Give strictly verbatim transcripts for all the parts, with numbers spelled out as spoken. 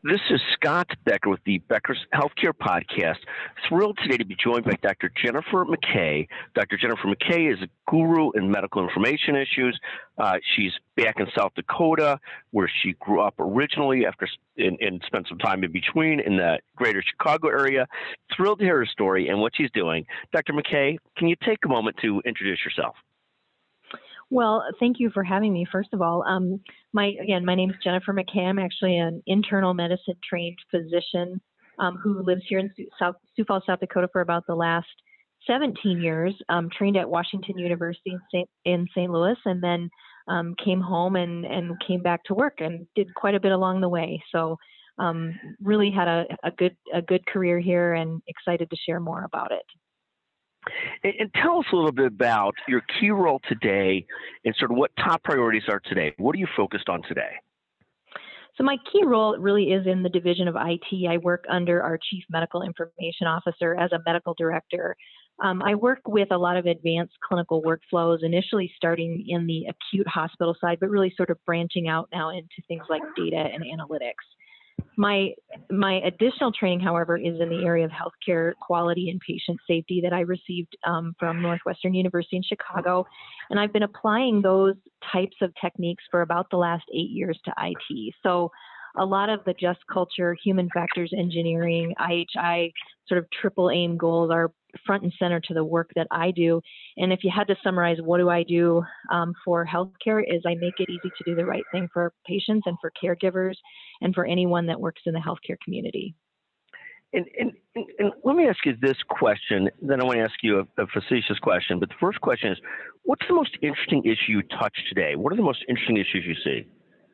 This is Scott Becker with the Becker's Healthcare Podcast. Thrilled today to be joined by Doctor Jennifer McKay. Doctor Jennifer McKay is a guru in medical information issues. Uh, she's back in South Dakota, where she grew up originally after and, and spent some time in between in the greater Chicago area. Thrilled to hear her story and what she's doing. Doctor McKay, can you take a moment to introduce yourself? Well, thank you for having me, first of all. Um, my Again, my name is Jennifer McKay. I'm actually an internal medicine trained physician um, who lives here in Sioux, South, Sioux Falls, South Dakota for about the last seventeen years, um, trained at Washington University in Saint in Saint Louis, and then um, came home and, and came back to work and did quite a bit along the way. So um, really had a, a good a good career here and excited to share more about it. And, and tell us a little bit about your key role today and sort of what top priorities are today. What are you focused on today? So my key role really is in the division of I T. I work under our Chief Medical Information Officer as a medical director. Um, I work with a lot of advanced clinical workflows, initially starting in the acute hospital side, but really sort of branching out now into things like data and analytics. My my additional training, however, is in the area of healthcare quality and patient safety that I received um, from Northwestern University in Chicago, and I've been applying those types of techniques for about the last eight years to I T. So a lot of the just culture, human factors engineering, I H I sort of triple aim goals are front and center to the work that I do. And if you had to summarize what do I do um, for healthcare is I make it easy to do the right thing for patients and for caregivers and for anyone that works in the healthcare community. And, and, and let me ask you this question, then I want to ask you a, a facetious question. But the first question is, what's the most interesting issue you touch today? What are the most interesting issues you see?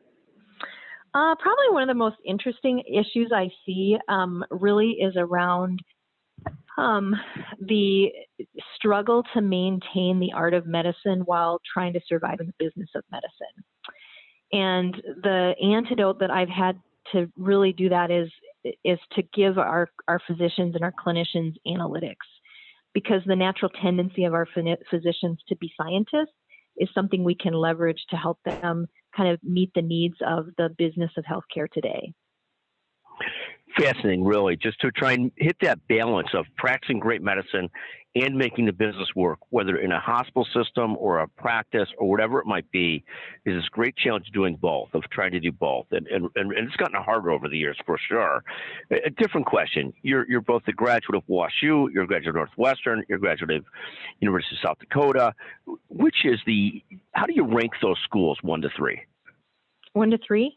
Uh, probably one of the most interesting issues I see um, really is around um, the struggle to maintain the art of medicine while trying to survive in the business of medicine. And the antidote that I've had to really do that is is to give our, our physicians and our clinicians analytics, because the natural tendency of our physicians to be scientists is something we can leverage to help them kind of meet the needs of the business of healthcare today. Fascinating, really, just to try and hit that balance of practicing great medicine and making the business work, whether in a hospital system or a practice or whatever it might be, is this great challenge of doing both, of trying to do both. And, and, and it's gotten harder over the years, for sure. A, a different question. You're, you're both a graduate of WashU, you're a graduate of Northwestern, you're a graduate of University of South Dakota. Which is the, how do you rank those schools one to three? One to three?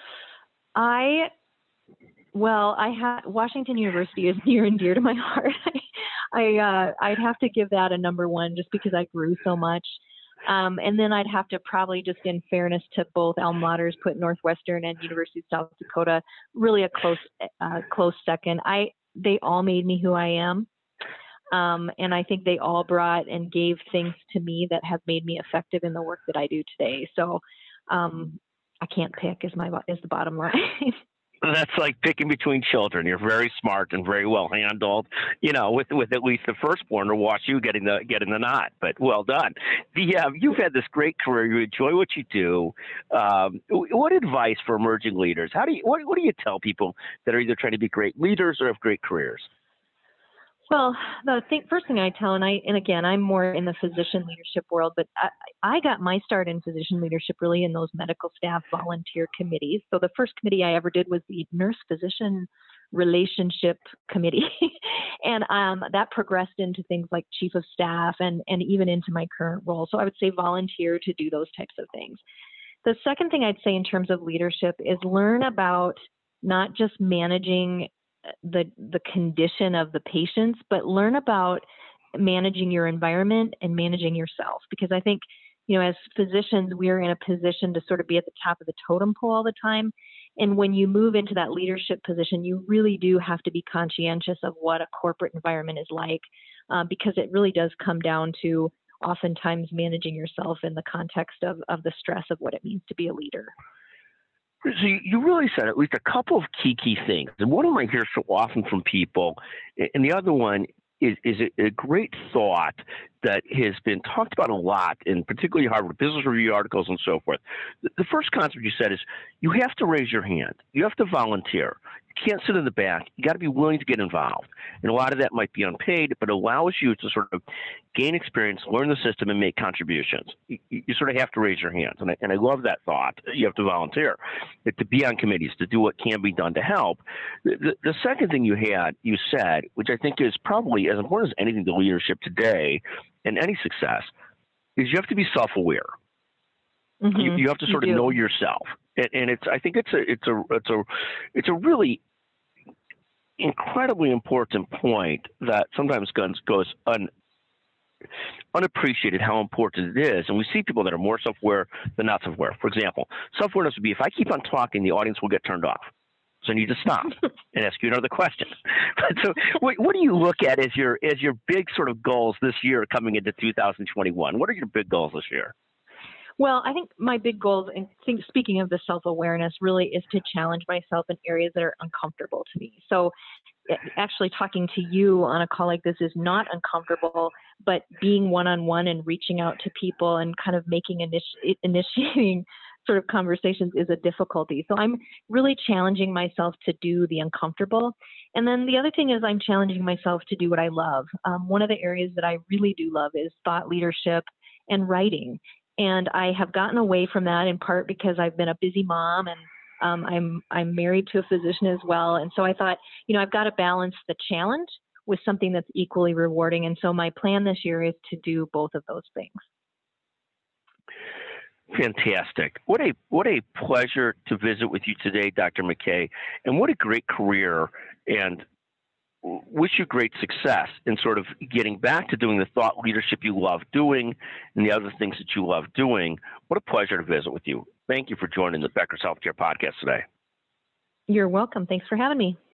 I... Well, I ha- Washington University is near and dear to my heart. I uh, I'd have to give that a number one just because I grew so much, um, and then I'd have to probably, just in fairness to both alma maters, put Northwestern and University of South Dakota really a close uh, close second. I they all made me who I am, um, and I think they all brought and gave things to me that have made me effective in the work that I do today. So um, I can't pick is my is the bottom line. That's like picking between children. You're very smart and very well handled, you know, with with at least the firstborn or WashU getting the getting the nod. But well done. The uh, you've had this great career. You enjoy what you do. Um, what advice for emerging leaders? How do you what what do you tell people that are either trying to be great leaders or have great careers? Well, the thing, first thing I tell, and I, and again, I'm more in the physician leadership world, but I, I got my start in physician leadership really in those medical staff volunteer committees. So the first committee I ever did was the nurse physician relationship committee. and um, that progressed into things like chief of staff and, and even into my current role. So I would say volunteer to do those types of things. The second thing I'd say in terms of leadership is learn about not just managing the the condition of the patients, but learn about managing your environment and managing yourself. Because I think, you know, as physicians, we are in a position to sort of be at the top of the totem pole all the time. And when you move into that leadership position, you really do have to be conscientious of what a corporate environment is like, uh, because it really does come down to oftentimes managing yourself in the context of, of the stress of what it means to be a leader. So you really said at least a couple of key, key things. And one of them I hear so often from people, and the other one is, is a, a great thought that has been talked about a lot, in particularly Harvard Business Review articles and so forth. The, the first concept you said is you have to raise your hand. You have to volunteer. You can't sit in the back. You got to be willing to get involved. And a lot of that might be unpaid, but it allows you to sort of gain experience, learn the system, and make contributions. You, you sort of have to raise your hands. And I, and I love that thought. You have to volunteer, to be on committees, to do what can be done to help. The, the, the second thing you had, you said, which I think is probably as important as anything to leadership today and any success, is you have to be self-aware. Mm-hmm. You, you have to sort you of do. know yourself. And, and it's, I think it's a, it's a, it's a, it's a really incredibly important point that sometimes guns goes un, unappreciated how important it is. And we see people that are more self-aware than not self-aware. For example, self-awareness would be, if I keep on talking, the audience will get turned off. So I need to stop and ask you another question. So what, what do you look at as your, as your big sort of goals this year coming into two thousand twenty-one? What are your big goals this year? Well, I think my big goals, and think, speaking of the self-awareness, really is to challenge myself in areas that are uncomfortable to me. So actually talking to you on a call like this is not uncomfortable, but being one-on-one and reaching out to people and kind of making initi- initiating sort of conversations is a difficulty. So I'm really challenging myself to do the uncomfortable. And then the other thing is I'm challenging myself to do what I love. Um, one of the areas that I really do love is thought leadership and writing. And I have gotten away from that in part because I've been a busy mom, and um, I'm I'm married to a physician as well. And so I thought, you know, I've got to balance the challenge with something that's equally rewarding. And so my plan this year is to do both of those things. Fantastic. What a what a pleasure to visit with you today, Doctor McKay. And what a great career, and wish you great success in sort of getting back to doing the thought leadership you love doing and the other things that you love doing. What a pleasure to visit with you. Thank you for joining the Becker's Healthcare Podcast today. You're welcome. Thanks for having me.